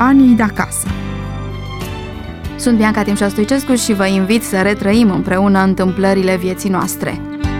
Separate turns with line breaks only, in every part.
Anii de acasă. Sunt Bianca Timșa Stoicescu și vă invit să retrăim împreună întâmplările vieții noastre.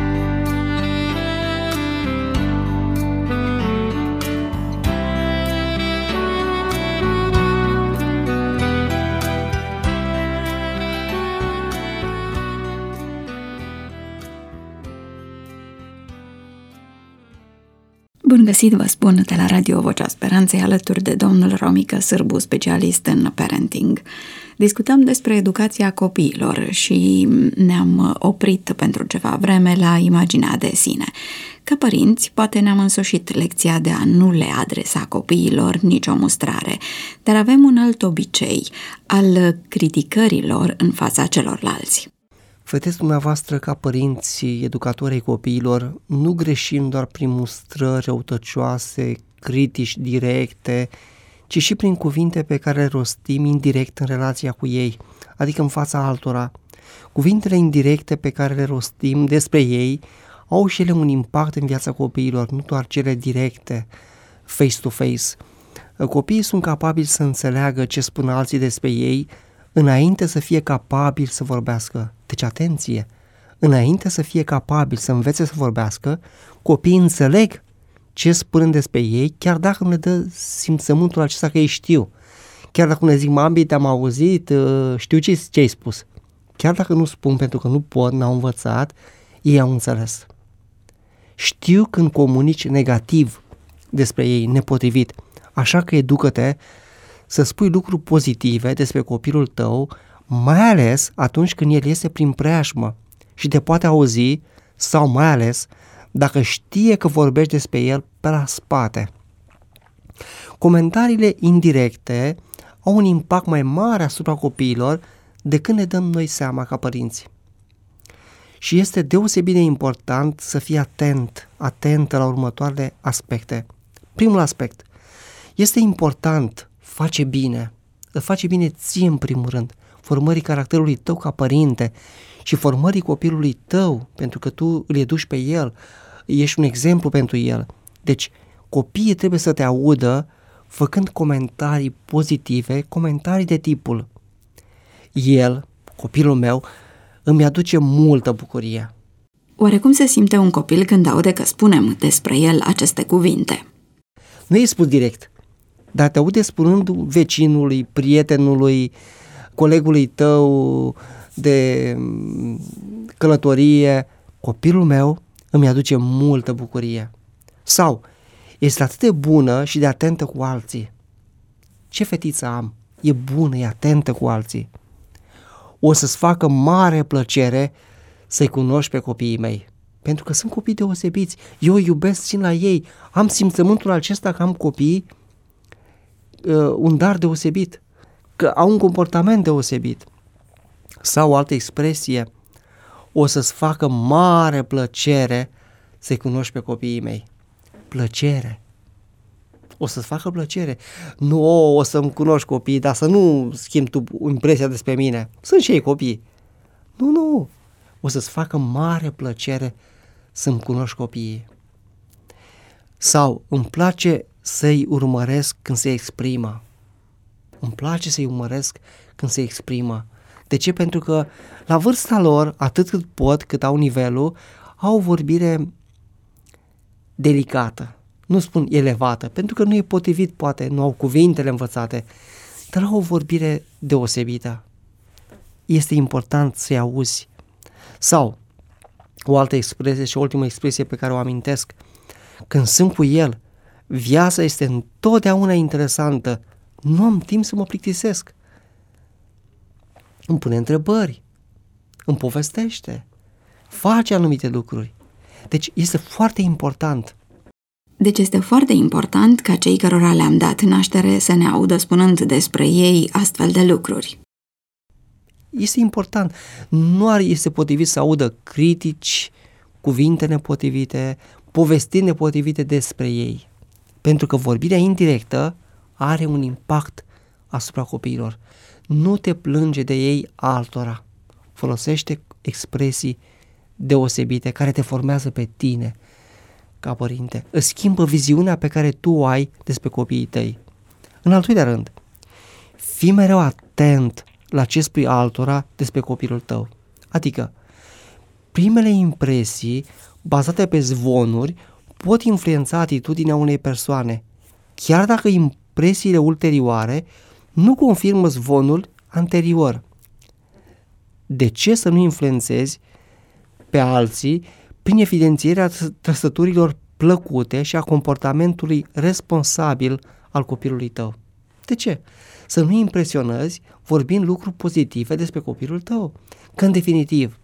Bun găsit, vă spun, de la Radio Vocea Speranței, alături de domnul Romică Sârbu, specialist în parenting. Discutăm despre educația copiilor și ne-am oprit pentru ceva vreme la imaginea de sine. Ca părinți, poate ne-am însușit lecția de a nu le adresa copiilor nicio mustrare, dar avem un alt obicei, al criticărilor în fața celorlalți.
Vedeți dumneavoastră, ca părinți educatori ai copiilor, nu greșim doar prin mustrări răutăcioase, critici directe, ci și prin cuvinte pe care le rostim indirect în relația cu ei, adică în fața altora. Cuvintele indirecte pe care le rostim despre ei au și ele un impact în viața copiilor, nu doar cele directe, face-to-face. Copiii sunt capabili să înțeleagă ce spun alții despre ei înainte să fie capabili să vorbească. Deci, atenție! Înainte să fie capabili să învețe să vorbească, copiii înțeleg ce spun despre ei, chiar dacă nu le dă simțământul acesta că ei știu. Chiar dacă nu le zic, mami, te-am auzit, știu ce ai spus. Chiar dacă nu spun pentru că nu pot, n-au învățat, ei au înțeles. Știu când comunici negativ despre ei, nepotrivit. Așa că educă-te să spui lucruri pozitive despre copilul tău, mai ales atunci când el este prin preajmă și te poate auzi, sau mai ales dacă știe că vorbești despre el pe la spate. Comentariile indirecte au un impact mai mare asupra copiilor decât ne dăm noi seama ca părinți. Și este deosebit de important să fii atentă la următoarele aspecte. Primul aspect, este important, îl face bine ție în primul rând, formării caracterului tău ca părinte și formării copilului tău, pentru că tu îl educi pe el, ești un exemplu pentru el. Deci, copiii trebuie să te audă făcând comentarii pozitive, comentarii de tipul: el, copilul meu, îmi aduce multă bucurie.
Oare cum se simte un copil când aude că spunem despre el aceste cuvinte?
Nu îi spus direct, dar te aude spunând vecinului, prietenului, colegului tău de călătorie: copilul meu îmi aduce multă bucurie. Sau: este atât de bună și de atentă cu alții. Ce fetiță am, e bună, e atentă cu alții. O să-ți facă mare plăcere să-i cunoști pe copiii mei, pentru că sunt copii deosebiți. Eu îi iubesc, țin la ei, am simțământul acesta că am copii, un dar deosebit, că au un comportament deosebit. Sau o altă expresie: o să-ți facă mare plăcere să-i cunoști pe copiii mei. Plăcere. O să-ți facă plăcere. Nu o să-mi cunoști copiii, dar să nu schimbi tu impresia despre mine. Sunt și ei copii. Nu. O să-ți facă mare plăcere să-mi cunoști copiii. Sau: îmi place să-i urmăresc când se exprimă. Îmi place să-i urmăresc când se exprimă. De ce? Pentru că la vârsta lor, atât cât pot, cât au nivelul, au o vorbire delicată. Nu spun elevată, pentru că nu e potrivit, poate, nu au cuvintele învățate, dar au o vorbire deosebită. Este important să-i auzi. Sau o altă expresie și ultima expresie pe care o amintesc: când sunt cu el, viața este întotdeauna interesantă, nu am timp să mă plictisesc. Îmi pune întrebări, îmi povestește, face anumite lucruri. Deci este foarte important.
Deci este foarte important ca cei cărora le-am dat naștere să ne audă spunând despre ei astfel de lucruri.
Este important. Nu este potrivit să audă critici, cuvinte nepotrivite, povestiri nepotrivite despre ei. Pentru că vorbirea indirectă are un impact asupra copiilor. Nu te plânge de ei altora. Folosește expresii deosebite care te formează pe tine ca părinte. Îți schimbă viziunea pe care tu o ai despre copiii tăi. În al doilea rând, Fii mereu atent la ce spui altora despre copilul tău. Adică, primele impresii bazate pe zvonuri pot influența atitudinea unei persoane, chiar dacă impresiile ulterioare nu confirmă zvonul anterior. De ce să nu influențezi pe alții prin evidențierea trăsăturilor plăcute și a comportamentului responsabil al copilului tău? De ce? Să nu impresionezi vorbind lucruri pozitive despre copilul tău, că în definitiv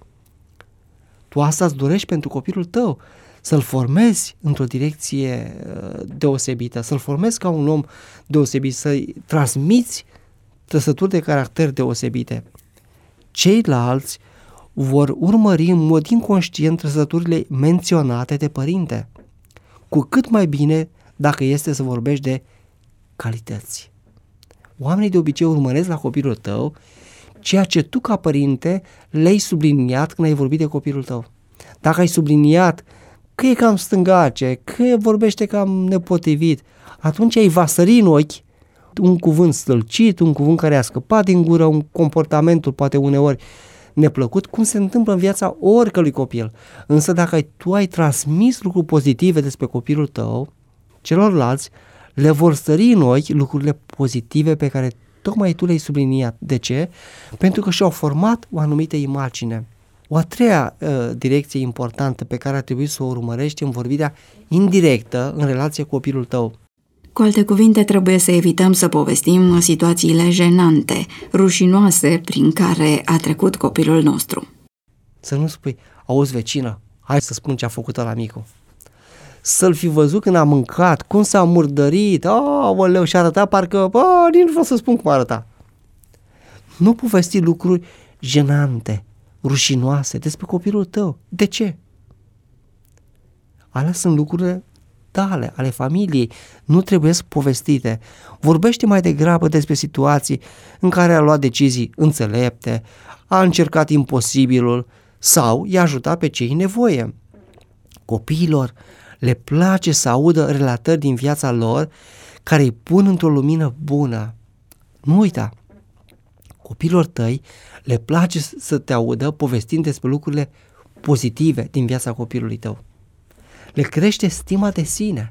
tu asta îți dorești pentru copilul tău, să-l formezi într-o direcție deosebită, să-l formezi ca un om deosebit, să-i transmiți trăsături de caracter deosebite. Ceilalți vor urmări în mod inconștient trăsăturile menționate de părinte, cu cât mai bine dacă este să vorbești de calități. Oamenii de obicei urmăresc la copilul tău ceea ce tu ca părinte le-ai subliniat când ai vorbit de copilul tău. Dacă ai subliniat că e cam stângace, că vorbește cam nepotrivit, atunci îi va sări în ochi un cuvânt stâlcit, un cuvânt care a scăpat din gură, un comportamentul poate uneori neplăcut, cum se întâmplă în viața oricărui copil. Însă dacă tu ai transmis lucruri pozitive despre copilul tău, celorlalți le vor sări în ochi lucrurile pozitive pe care tocmai tu le-ai subliniat. De ce? Pentru că și-au format o anumită imagine. O a treia direcție importantă pe care ar trebui să o urmărești în vorbirea indirectă în relație cu copilul tău.
Cu alte cuvinte, trebuie să evităm să povestim situațiile jenante, rușinoase prin care a trecut copilul nostru.
Să nu spui, auzi vecină, hai să spun ce a făcut ăla micu. Să-l fi văzut când a mâncat, cum s-a murdărit, aoleu, și arăta parcă, nici nu vreau să spun cum arăta. Nu povesti lucruri jenante, rușinoase despre copilul tău. De ce? Alea sunt lucrurile tale, ale familiei, nu trebuie să povestite. Vorbește mai degrabă despre situații în care a luat decizii înțelepte, a încercat imposibilul sau i-a ajutat pe cei în nevoie. Copiilor le place să audă relatări din viața lor care îi pun într-o lumină bună. Nu uita, copiilor tăi le place să te audă povestind despre lucrurile pozitive din viața copilului tău. Le crește stima de sine.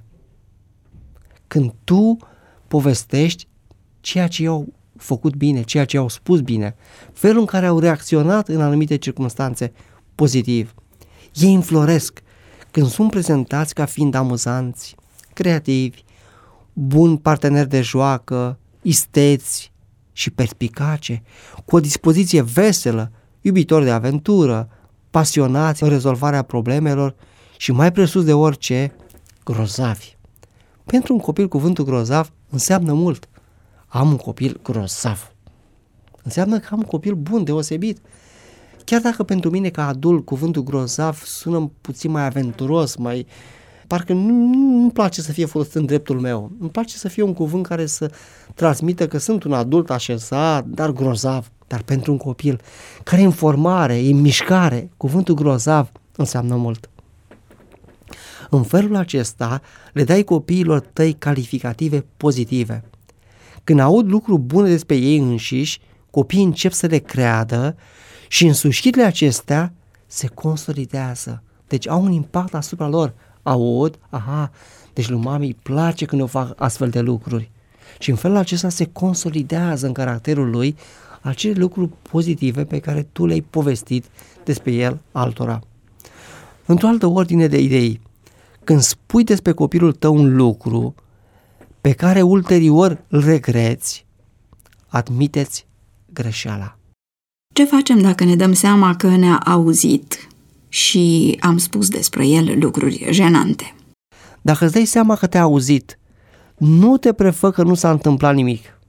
Când tu povestești ceea ce i-au făcut bine, ceea ce i-au spus bine, felul în care au reacționat în anumite circunstanțe pozitiv, ei înfloresc când sunt prezentați ca fiind amuzanți, creativi, buni parteneri de joacă, isteți și perspicace, cu o dispoziție veselă, iubitori de aventură, pasionați în rezolvarea problemelor și mai presus de orice, grozavi. Pentru un copil cuvântul grozav înseamnă mult. Am un copil grozav. Înseamnă că am un copil bun, deosebit. Chiar dacă pentru mine ca adult cuvântul grozav sună puțin mai aventuros, parcă nu-mi place să fie folosit în dreptul meu. Îmi place să fie un cuvânt care să transmită că sunt un adult așezat, dar grozav. Dar pentru un copil care e în formare, e în mișcare, cuvântul grozav înseamnă mult. În felul acesta le dai copiilor tăi calificative pozitive. Când aud lucruri bune despre ei înșiși, copiii încep să le creadă și însușirile acestea se consolidează. Deci au un impact asupra lor. Aud, deci lui mami îi place când eu fac astfel de lucruri. Și în felul acesta se consolidează în caracterul lui acele lucruri pozitive pe care tu le-ai povestit despre el altora. Într-o altă ordine de idei, când spui despre copilul tău un lucru pe care ulterior îl regreți, admiteți greșeala.
Ce facem dacă ne dăm seama că ne-a auzit și am spus despre el lucruri jenante?
Dacă îți dai seama că te-a auzit, nu te prefă că nu s-a întâmplat nimic.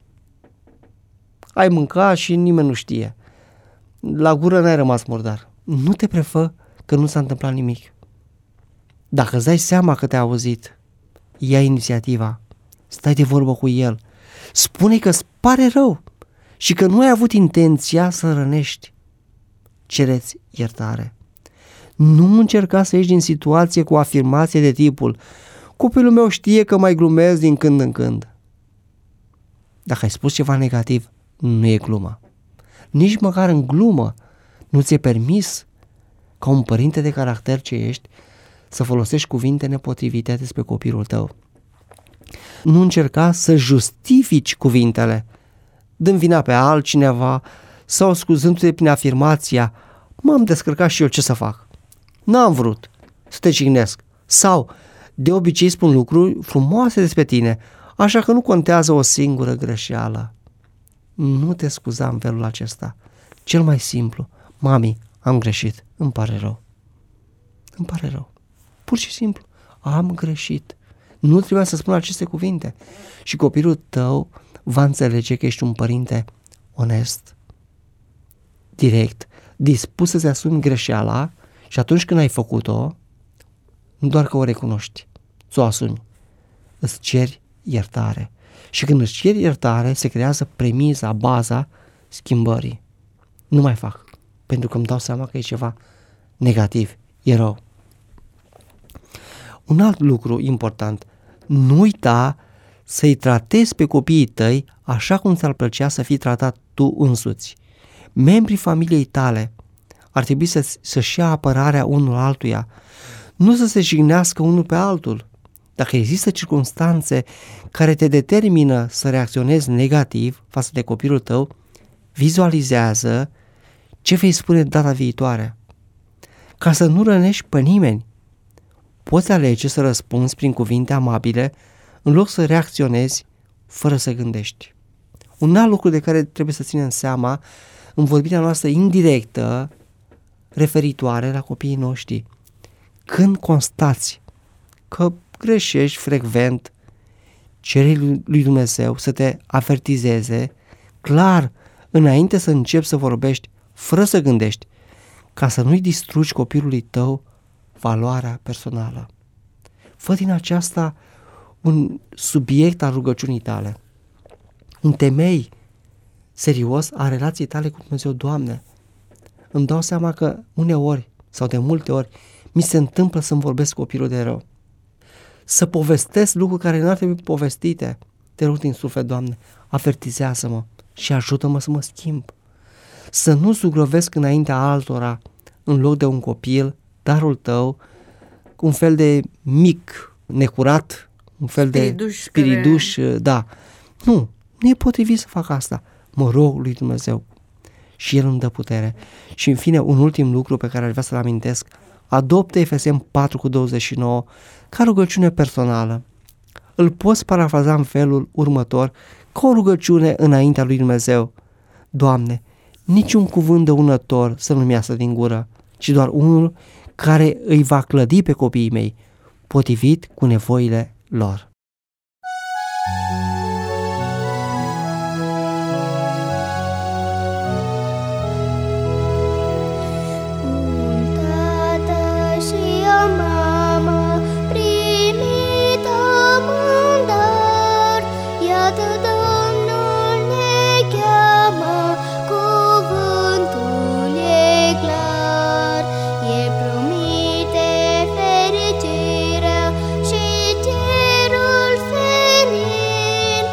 Ai mâncat și nimeni nu știe. La gură n-ai rămas murdar. Nu te prefă că nu s-a întâmplat nimic. Dacă îți dai seama că te-a auzit, ia inițiativa, stai de vorbă cu el, spune că îți pare rău și că nu ai avut intenția să rănești. Cereți iertare. Nu încerca să ieși din situație cu o afirmație de tipul copilul meu știe că mai glumesc din când în când. Dacă ai spus ceva negativ, nu e glumă. Nici măcar în glumă nu ți-e permis, ca un părinte de caracter ce ești, să folosești cuvinte nepotrivite despre copilul tău. Nu încerca să justifici cuvintele, dând vina pe altcineva sau scuzându-te prin afirmația: m-am descărcat și eu, ce să fac? N-am vrut să te jignesc. Sau, de obicei spun lucruri frumoase despre tine, așa că nu contează o singură greșeală. Nu te scuza în felul acesta. Cel mai simplu: mami, am greșit, îmi pare rău. Îmi pare rău. Pur și simplu, am greșit. Nu trebuia să spun aceste cuvinte. Și copilul tău va înțelege că ești un părinte onest, direct, dispus să-ți asumi greșeala și atunci când ai făcut-o, nu doar că o recunoști, ți-o asumi, îți ceri iertare. Și când îți ceri iertare, se creează premiza, baza schimbării. Nu mai fac, pentru că îmi dau seama că e ceva negativ, e rău. Un alt lucru important: nu uita să-i tratezi pe copiii tăi așa cum ți-ar plăcea să fii tratat tu însuți. Membrii familiei tale ar trebui să-și ia apărarea unul altuia, nu să se jignească unul pe altul. Dacă există circunstanțe care te determină să reacționezi negativ față de copilul tău, vizualizează ce vei spune data viitoare. Ca să nu rănești pe nimeni, poți alege să răspunzi prin cuvinte amabile în loc să reacționezi fără să gândești. Un alt lucru de care trebuie să ținem seama în vorbirea noastră indirectă referitoare la copiii noștri: când constați că greșești frecvent, cere lui Dumnezeu să te avertizeze clar înainte să începi să vorbești, fără să gândești, ca să nu-i distrugi copilului tău valoarea personală. Fă din aceasta un subiect al rugăciunii tale, un temei serios a relației tale cu Dumnezeu. Doamne, îmi dau seama că uneori sau de multe ori mi se întâmplă să-mi vorbesc copilul de rău, să povestesc lucruri care nu ar trebui povestite. Te rog din suflet, Doamne, avertizează-mă și ajută-mă să mă schimb. Să nu zugrăvesc înaintea altora, în loc de un copil, darul tău, un fel de mic, necurat, un fel de spiriduș, da. Nu e potrivit să fac asta. Mă rog lui Dumnezeu și El îmi dă putere. Și în fine, un ultim lucru pe care aș vrea să-l amintesc: adoptă Efeseni 4:29 ca rugăciune personală. Îl poți parafraza în felul următor, ca o rugăciune înaintea lui Dumnezeu: Doamne, niciun cuvânt dăunător să nu-mi iasă din gură, ci doar unul care îi va clădi pe copiii mei, potrivit cu nevoile lor.
Fericirea și cerul senin.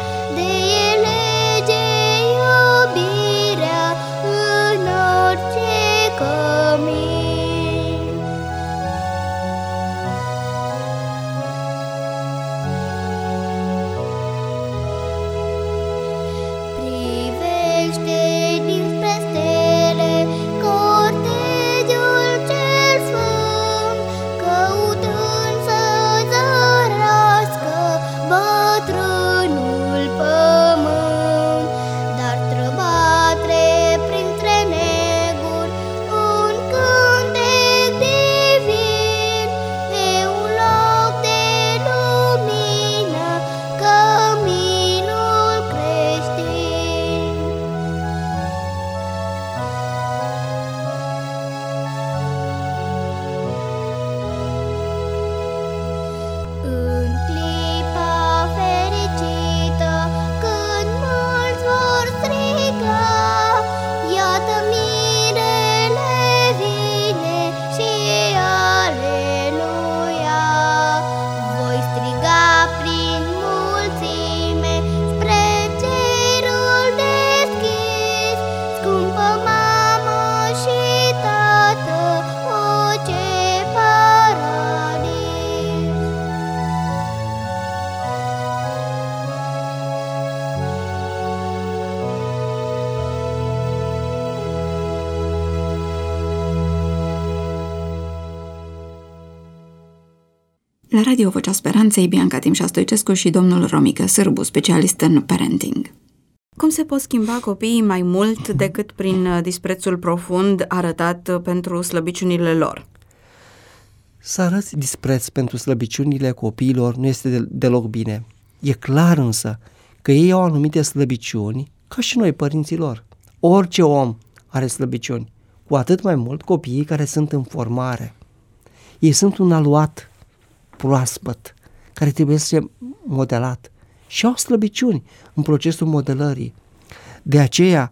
La Radio Vocea Speranței, Bianca Timșa Stoicescu și domnul Romică Sârbu, specialist în parenting. Cum se pot schimba copiii mai mult decât prin disprețul profund arătat pentru slăbiciunile lor?
Să arăți dispreț pentru slăbiciunile copiilor nu este deloc bine. E clar însă că ei au anumite slăbiciuni, ca și noi, părinții lor. Orice om are slăbiciuni, cu atât mai mult copiii care sunt în formare. Ei sunt un aluat proaspăt, care trebuie să fie modelat și au slăbiciuni în procesul modelării. De aceea,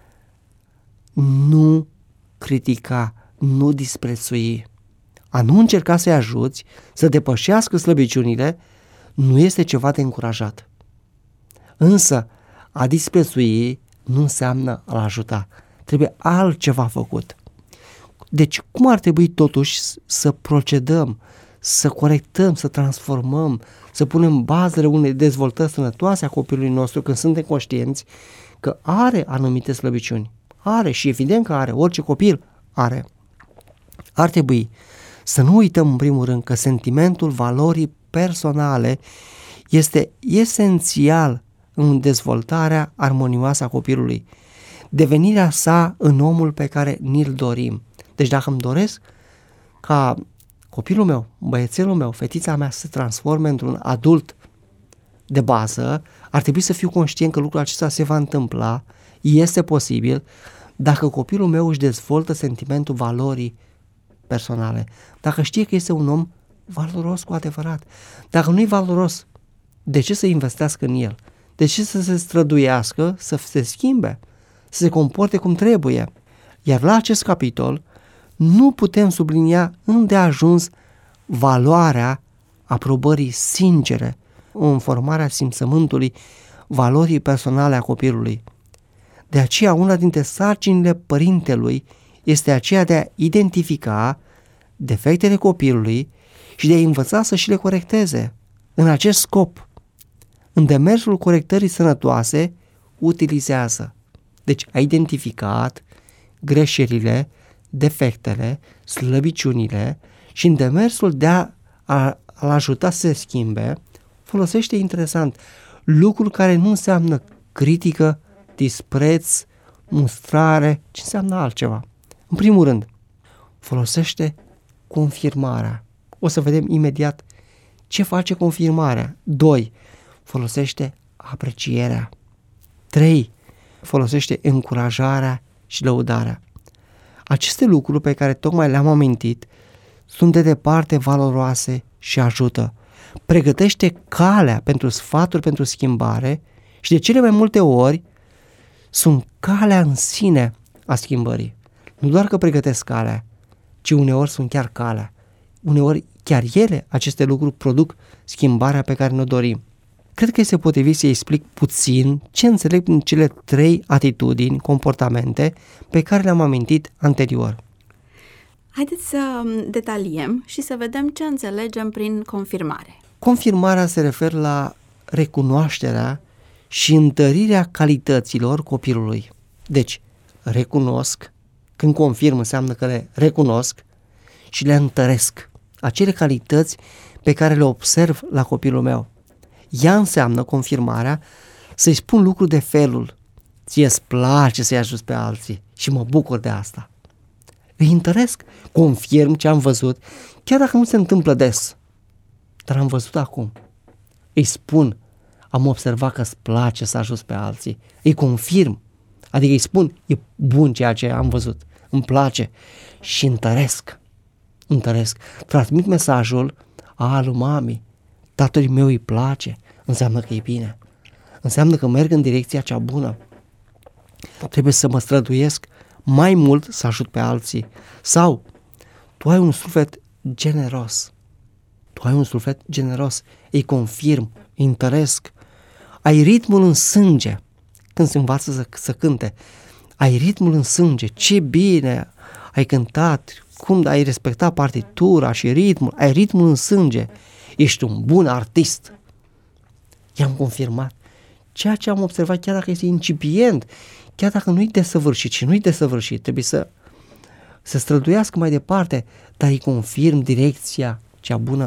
nu critica, nu disprețui. A nu încerca să-i ajuți să depășească slăbiciunile nu este ceva de încurajat. Însă, a disprețui nu înseamnă a-l ajuta. Trebuie altceva făcut. Deci, cum ar trebui totuși să procedăm, să corectăm, să transformăm, să punem bazele unei dezvoltări sănătoase a copilului nostru când suntem conștienți că are anumite slăbiciuni? Are și evident că are, orice copil are. Ar trebui să nu uităm în primul rând că sentimentul valorii personale este esențial în dezvoltarea armonioasă a copilului, devenirea sa în omul pe care ni-l dorim. Deci dacă îmi doresc ca copilul meu, băiețelul meu, fetița mea să se transforme într-un adult de bază, ar trebui să fiu conștient că lucrul acesta se va întâmpla, este posibil, dacă copilul meu își dezvoltă sentimentul valorii personale, dacă știe că este un om valoros cu adevărat. Dacă nu e valoros, de ce să investească în el? De ce să se străduiască, să se schimbe, să se comporte cum trebuie? Iar la acest capitol nu putem sublinia îndeajuns valoarea aprobării sincere în formarea simțământului valorii personale a copilului. De aceea, una dintre sarcinile părintelui este aceea de a identifica defectele copilului și de a învăța să și le corecteze. În acest scop, în demersul corectării sănătoase, utilizează. Deci a identificat greșelile, defectele, slăbiciunile și în demersul de a-l ajuta să se schimbe, folosește, interesant, lucruri care nu înseamnă critică, dispreț, mustrare, ci înseamnă altceva. În primul rând, folosește confirmarea. O să vedem imediat ce face confirmarea. 2. Folosește aprecierea. 3. Folosește încurajarea și lăudarea. Aceste lucruri pe care tocmai le-am amintit sunt de departe valoroase și ajută. Pregătește calea pentru sfaturi pentru schimbare și de cele mai multe ori sunt calea în sine a schimbării. Nu doar că pregătesc calea, ci uneori sunt chiar calea. Uneori chiar ele, aceste lucruri, produc schimbarea pe care ne-o dorim. Cred că este potrivit să explic puțin ce înțeleg din cele 3 atitudini, comportamente pe care le-am amintit anterior.
Haideți să detaliem și să vedem ce înțelegem prin confirmare.
Confirmarea se referă la recunoașterea și întărirea calităților copilului. Deci, recunosc, când confirm înseamnă că le recunosc și le întăresc. Acele calități pe care le observ la copilul meu. Ea înseamnă, confirmarea, să-i spun lucruri de felul: ție-ți place să-i ajuți pe alții și mă bucur de asta. Îi întăresc, confirm ce am văzut, chiar dacă nu se întâmplă des. Dar am văzut acum. Îi spun, am observat că îți place să ajuți pe alții. Îi confirm, adică îi spun, e bun ceea ce am văzut, îmi place și întăresc. Transmit mesajul, lui mami, tatălui meu îi place, înseamnă că e bine. Înseamnă că merg în direcția cea bună. Trebuie să mă străduiesc mai mult să ajut pe alții. Sau, tu ai un suflet generos. Îi confirm, îi întăresc. Ai ritmul în sânge. Când se învață să cânte, ai ritmul în sânge. Ce bine ai cântat, cum ai respectat partitura și ritmul. Ai ritmul în sânge. Ești un bun artist. I-am confirmat. Ceea ce am observat, chiar dacă este incipient, chiar dacă nu-i desăvârșit și nu-i desăvârșit, trebuie să străduiască mai departe, dar îi confirm direcția cea bună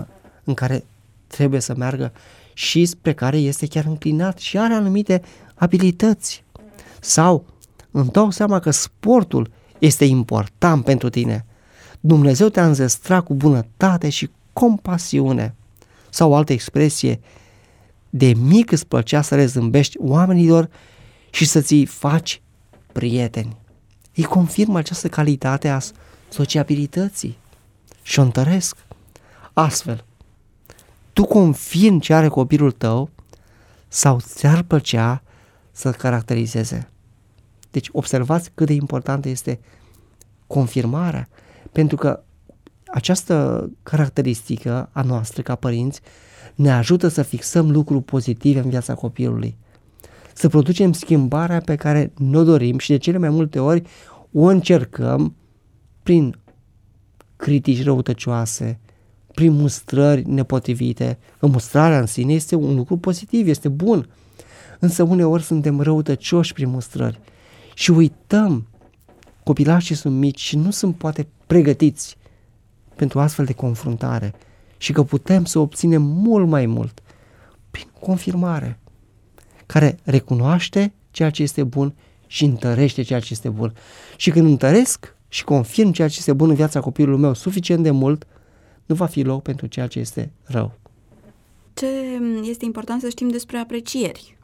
în care trebuie să meargă și spre care este chiar înclinat și are anumite abilități. Sau îmi dau seama că sportul este important pentru tine. Dumnezeu te-a înzestrat cu bunătate și compasiune. Sau o altă expresie, de mic îți plăcea să le zâmbești oamenilor și să ți faci prieteni. Îi confirmă această calitate a sociabilității și o întăresc. Astfel, tu confirmi ce are copilul tău sau ți-ar plăcea să-l caracterizeze. Deci observați cât de importantă este confirmarea, pentru că această caracteristică a noastră ca părinți ne ajută să fixăm lucruri pozitive în viața copilului, să producem schimbarea pe care ne-o dorim și de cele mai multe ori o încercăm prin critici răutăcioase, prin mustrări nepotrivite. Mustrarea în sine este un lucru pozitiv, este bun, însă uneori suntem răutăcioși prin mustrări și uităm. Copilașii sunt mici și nu sunt poate pregătiți pentru astfel de confruntare și că putem să obținem mult mai mult prin confirmare, care recunoaște ceea ce este bun și întărește ceea ce este bun. Și când întăresc și confirm ceea ce este bun în viața copilului meu suficient de mult, nu va fi loc pentru ceea ce este rău.
Ce este important să știm despre aprecieri?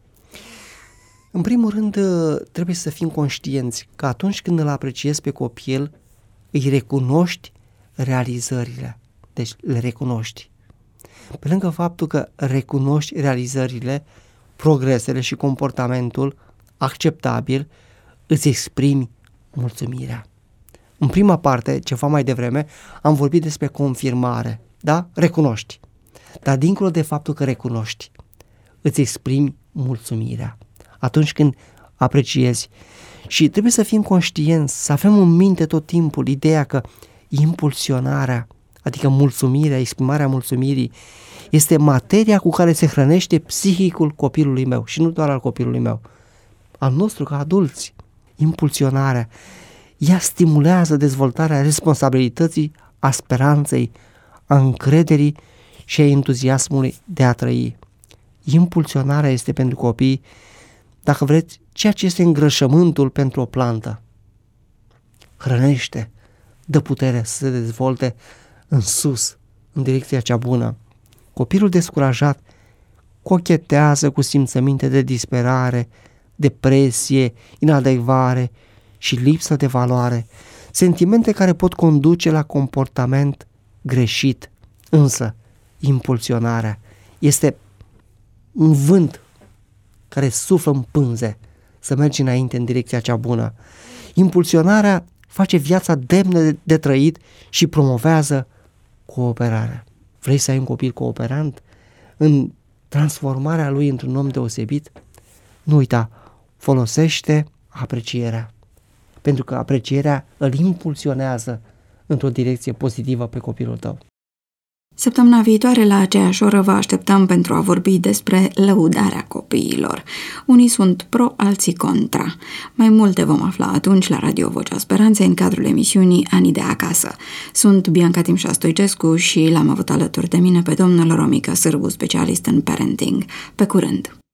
În primul rând, trebuie să fim conștienți că atunci când îl apreciezi pe copil, îi recunoști realizările. Deci le recunoști. Pe lângă faptul că recunoști realizările, progresele și comportamentul acceptabil, îți exprimi mulțumirea. În prima parte, ceva mai devreme, am vorbit despre confirmare, da? Recunoști. Dar dincolo de faptul că recunoști, îți exprimi mulțumirea atunci când apreciezi. Și trebuie să fim conștienți, să avem în minte tot timpul ideea că impulsionarea, adică mulțumirea, exprimarea mulțumirii, este materia cu care se hrănește psihicul copilului meu și nu doar al copilului meu, al nostru ca adulți. Impulsionarea, ea stimulează dezvoltarea responsabilității, a speranței, a încrederii și a entuziasmului de a trăi. Impulsionarea este pentru copii, dacă vreți, ceea ce este îngrășământul pentru o plantă. Hrănește, dă putere să se dezvolte în sus, în direcția cea bună. Copilul descurajat cochetează cu simțăminte de disperare, depresie, inadecvare și lipsă de valoare, sentimente care pot conduce la comportament greșit. Însă, impulsionarea este un vânt care suflă în pânze să mergi înainte în direcția cea bună. Impulsionarea face viața demnă de trăit și promovează cooperarea. Vrei să ai un copil cooperant în transformarea lui într-un om deosebit? Nu uita, folosește aprecierea, pentru că aprecierea îl impulsionează într-o direcție pozitivă pe copilul tău.
Săptămâna viitoare, la aceeași oră, vă așteptăm pentru a vorbi despre lăudarea copiilor. Unii sunt pro, alții contra. Mai multe vom afla atunci la Radio Vocea Speranței în cadrul emisiunii Anii de acasă. Sunt Bianca Timșa Stoicescu și l-am avut alături de mine pe domnul Romica Sârbu, specialist în parenting. Pe curând!